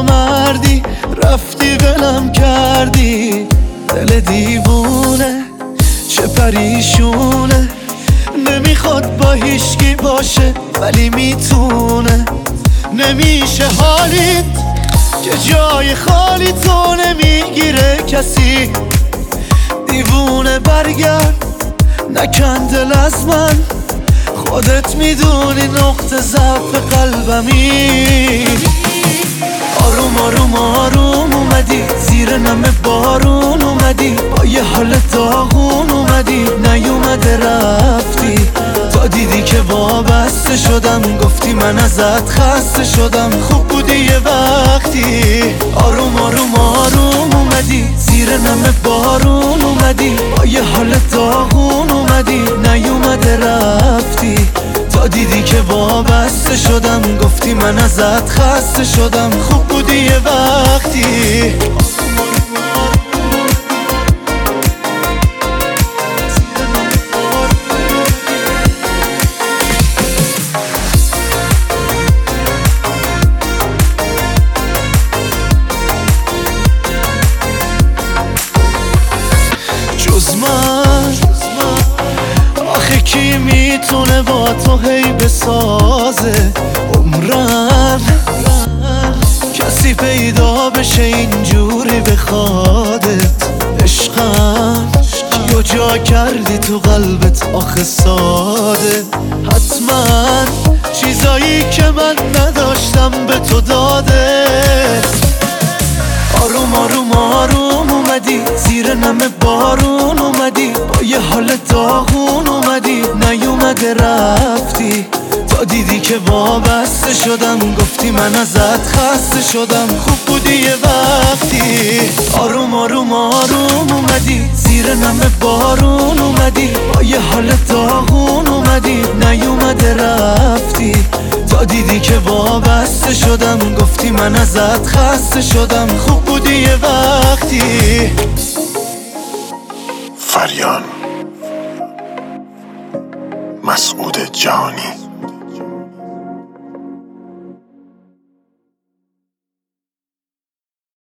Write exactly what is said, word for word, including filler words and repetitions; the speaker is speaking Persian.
نامردی رفتی ولم کردی. دل دیوونه چه پریشونه، نمیخواد با هیچکی باشه ولی میتونه. نمیشه حالیت که جای خالی تو نمیگیره کسی. دیوونه برگرد نکن دل از من، خودت میدونی نقطه ضعف قلبمی. آروم آروم آروم اومدی زیر نم بارون اومدی، با یه حال داغون اومدی نیومده رفتی. تا دیدی که وابسته شدم گفتی من ازت خسته شدم، خوب بودی یه وقتی. آروم آروم آروم اومدی زیر نم بارون اومدی، با یه حال داغون اومدی نیومده رفتی. تا دیدی که وابسته شدم گفتی من ازت خسته شدم، خوب بودی یه وقتی. جز من آخه کی میتونه با تو هی بسازه عمرن؟ کسی پیدا بشه اینجوری بخوادت عشقم. کیو جا کردی تو قلبت آخه ساده؟ حتما چیزایی که من نداشتم به تو داده. آروم آروم آروم اومدی زیر نم بارون اومدی، با یه حال داغون اومدی نیومده رفتی. تا دیدی که وابسته شدم گفتی من ازت خسته شدم، خوب بودی یه وقتی. آروم آروم آروم اومدی زیر نم بارون اومدی، با یه حال داغون اومدی نیومده رفتی. تا دیدی که وابسته شدم گفتی من ازت خسته شدم، خوب بودی یه وقتی. فریان مسعود جانی.